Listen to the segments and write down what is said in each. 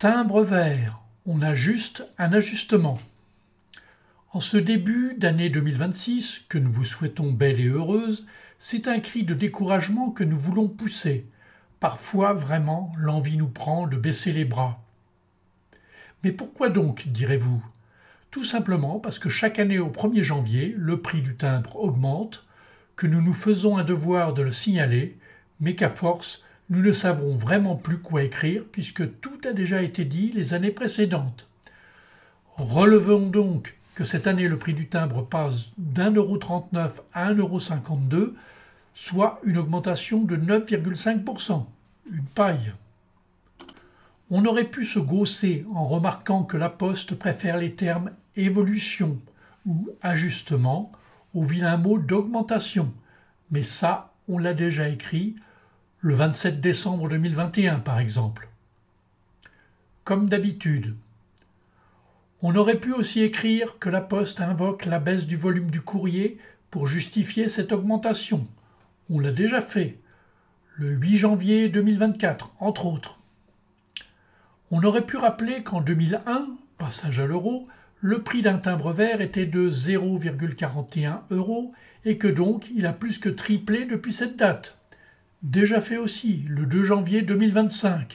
Timbre vert, on a juste un ajustement. En ce début d'année 2026, que nous vous souhaitons belle et heureuse, c'est un cri de découragement que nous voulons pousser. Parfois, vraiment, l'envie nous prend de baisser les bras. Mais pourquoi donc, direz-vous ? Tout simplement parce que chaque année au 1er janvier, le prix du timbre augmente, que nous nous faisons un devoir de le signaler, mais qu'à force, nous ne savons vraiment plus quoi écrire puisque tout a déjà été dit les années précédentes. Relevons donc que cette année le prix du timbre passe d'1,39 € à 1,52 €, soit une augmentation de 9,5%. Une paille. On aurait pu se gausser en remarquant que la Poste préfère les termes évolution ou ajustement au vilain mot d'augmentation. Mais ça, on l'a déjà écrit le 27 décembre 2021 par exemple. Comme d'habitude. On aurait pu aussi écrire que la Poste invoque la baisse du volume du courrier pour justifier cette augmentation. On l'a déjà fait, le 8 janvier 2024, entre autres. On aurait pu rappeler qu'en 2001, passage à l'euro, le prix d'un timbre vert était de 0,41 € et que donc il a plus que triplé depuis cette date. Déjà fait aussi, le 2 janvier 2025.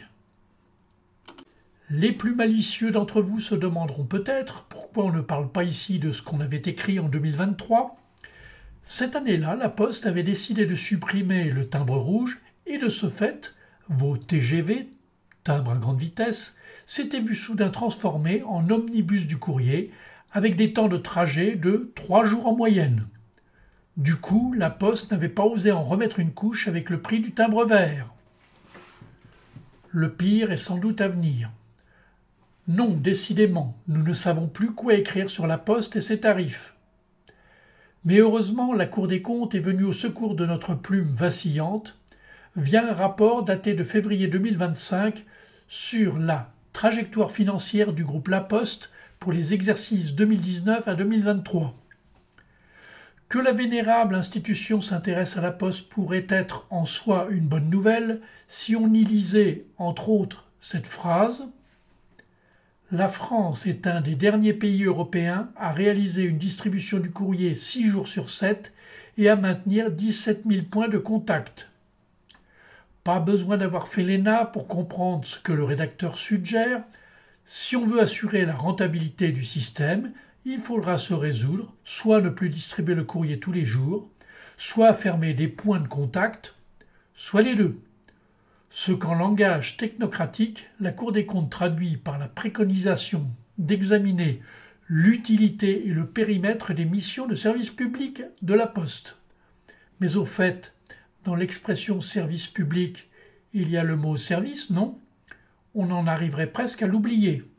Les plus malicieux d'entre vous se demanderont peut-être pourquoi on ne parle pas ici de ce qu'on avait écrit en 2023. Cette année-là, la Poste avait décidé de supprimer le timbre rouge et de ce fait, vos TGV, timbres à grande vitesse, s'étaient vus soudain transformés en omnibus du courrier avec des temps de trajet de 3 jours en moyenne. Du coup, la Poste n'avait pas osé en remettre une couche avec le prix du timbre vert. Le pire est sans doute à venir. Non, décidément, nous ne savons plus quoi écrire sur la Poste et ses tarifs. Mais heureusement, la Cour des comptes est venue au secours de notre plume vacillante via un rapport daté de février 2025 sur la trajectoire financière du groupe La Poste pour les exercices 2019 à 2023. Que la vénérable institution s'intéresse à la Poste pourrait être en soi une bonne nouvelle si on y lisait, entre autres, cette phrase « La France est un des derniers pays européens à réaliser une distribution du courrier 6 jours sur 7 et à maintenir 17 000 points de contact. » Pas besoin d'avoir fait l'ENA pour comprendre ce que le rédacteur suggère. Si on veut assurer la rentabilité du système, il faudra se résoudre soit à ne plus distribuer le courrier tous les jours, soit à fermer des points de contact, soit les deux. Ce qu'en langage technocratique, la Cour des comptes traduit par la préconisation d'examiner l'utilité et le périmètre des missions de service public de la Poste. Mais au fait, dans l'expression service public, il y a le mot service, non ? On en arriverait presque à l'oublier.